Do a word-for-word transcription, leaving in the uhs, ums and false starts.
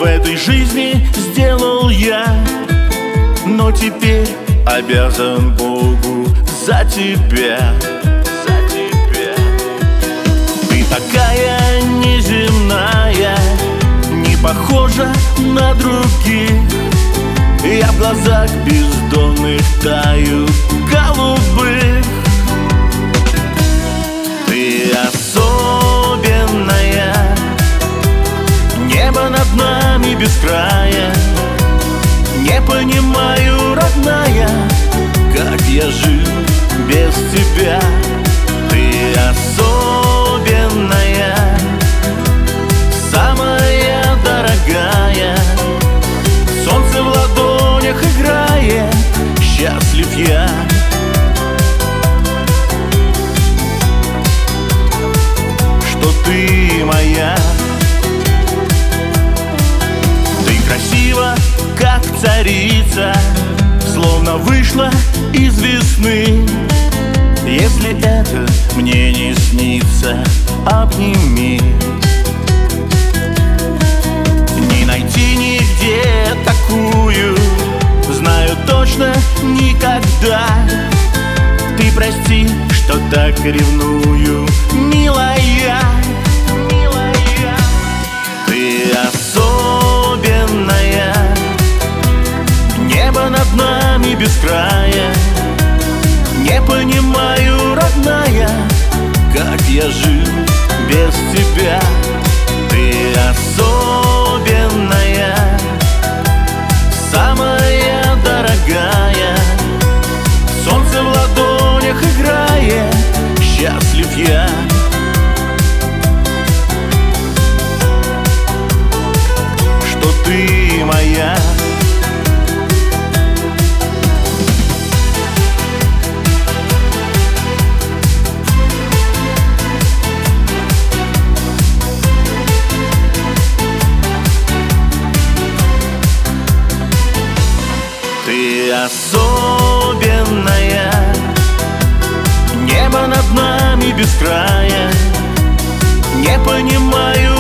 этой жизни сделал я, но теперь обязан Богу за тебя, за тебя. Ты такая неземная, не похожа на других. Я в глазах бездонных таю голубых. Ты особенная, небо над нами без края. Не понимаю, родная, как я жил без тебя. Ты особенная, самая дорогая. Солнце в ладонях играет, счастлив я. Что ты моя. Ты красива, как царица, словно вышла из весны. Если это мне не снится, обними. Не найти нигде такую, знаю точно, никогда. Ты прости, что так ревную, милая, милая. Ты особенная, небо над нами без края. Не понимаю, родная, как я жил без тебя. Ты особенная, самая дорогая. Солнце в ладонях играет, счастлив я. Что ты моя. Ты особенная, небо над нами без края. Не понимаю,